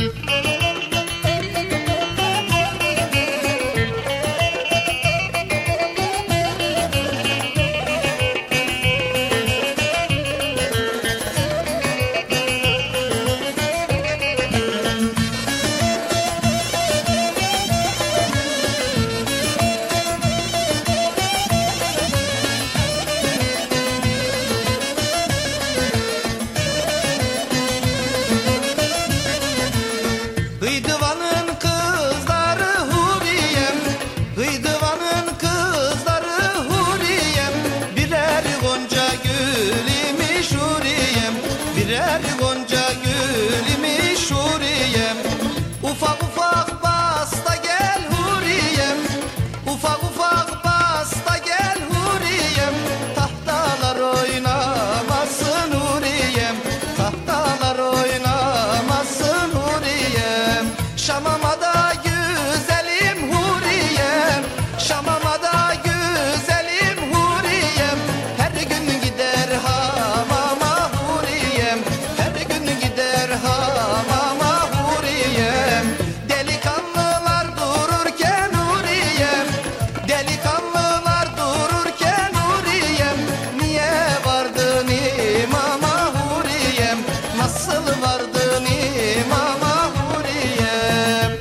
Birer gonca gülümü şuriyem. Ufak ufak basta gel huriyem. Ufak ufak basta gel huriyem. Tahtalar oynamasın huriyem. Tahtalar oynamasın huriyem. Şamama da güzelim huriyem. Şamama da güzelim huriyem. Her gün gider hamama huriyem. Her gün gider hamama huriyem. Delikanlılar dururken huriyem. Delikanlılar dururken huriyem. Niye vardın imama huriyem? Nasıl vardın imama huriyem?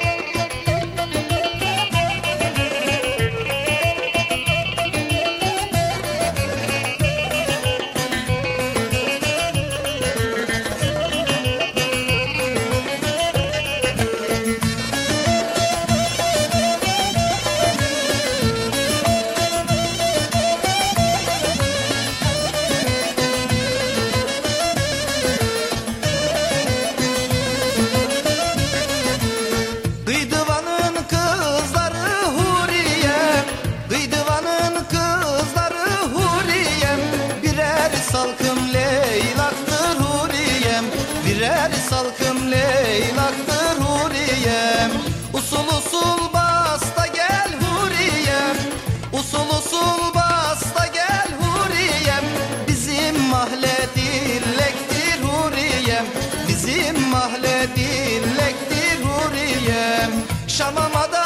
Gıydıvanın kızları huriyem. Gıydıvanın kızları huriyem. Birer salkım leylaktır huriyem. Birer salkım leylaktır huriyem. Usul usul basta gel huriyem. Usul usul basta gel huriyem. Bizim mahalle dillektir huriyem. Bizim mahalle dillektir huriyem. Şamama da